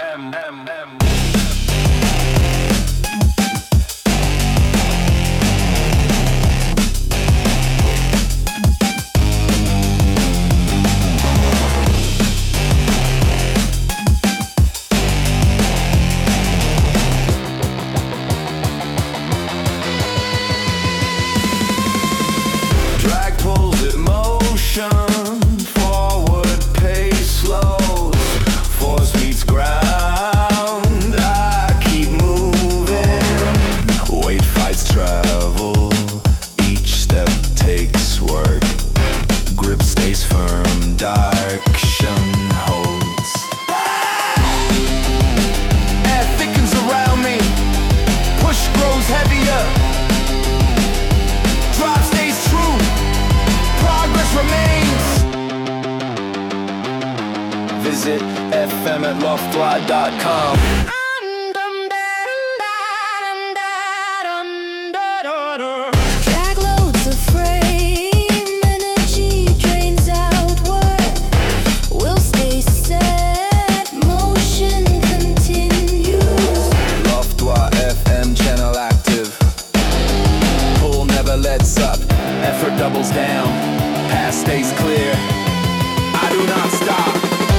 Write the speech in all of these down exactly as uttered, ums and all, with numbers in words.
Drag pulls it motion, forward pace slows, force meets ground. I keep moving, weight fights travel, each step takes work, grip stays firm, direction holds. Air thickens around me, push grows heavier, drive stays true, progress remains. Visit F M at loftwide dot com. Drag loads of frame, energy drains outward. Will stay set, motion continues. Loftwide F M channel active. Pull never lets up, effort doubles down, path stays clear. I do not stop.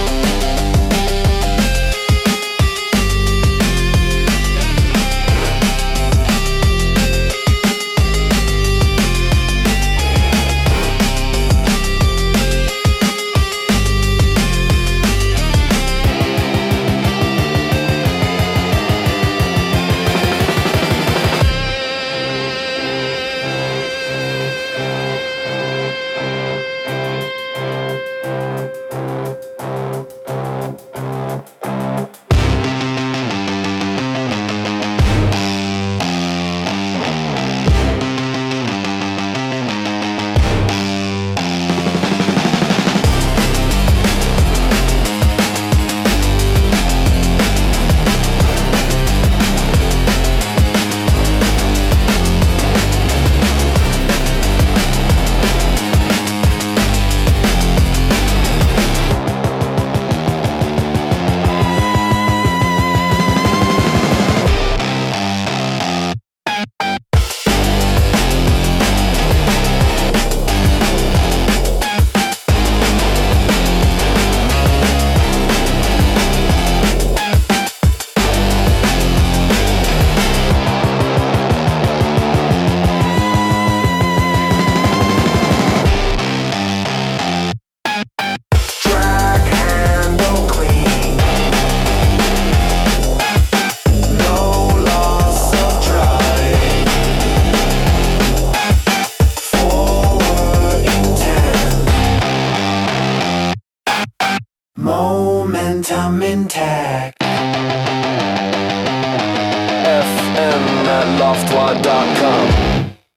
Momentum intact. F M at loftwide dot com.